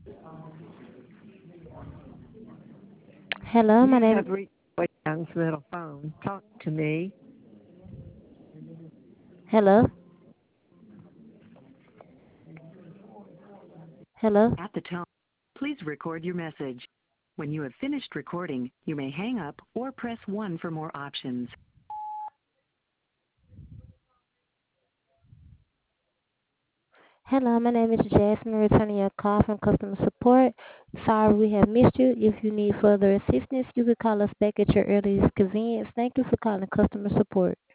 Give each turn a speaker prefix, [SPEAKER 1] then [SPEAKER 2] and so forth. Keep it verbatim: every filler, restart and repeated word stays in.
[SPEAKER 1] Hello, my
[SPEAKER 2] You
[SPEAKER 1] name.
[SPEAKER 2] have reached White Young's little phone. Talk to me.
[SPEAKER 1] Hello, hello.
[SPEAKER 3] At the tone, please record your message. When you have finished recording, you may hang up or press one for more options.
[SPEAKER 1] Hello, my name is Jasmine, returning your call from customer support. Sorry we have missed you. If you need further assistance, you can call us back at your earliest convenience. Thank you for calling customer support.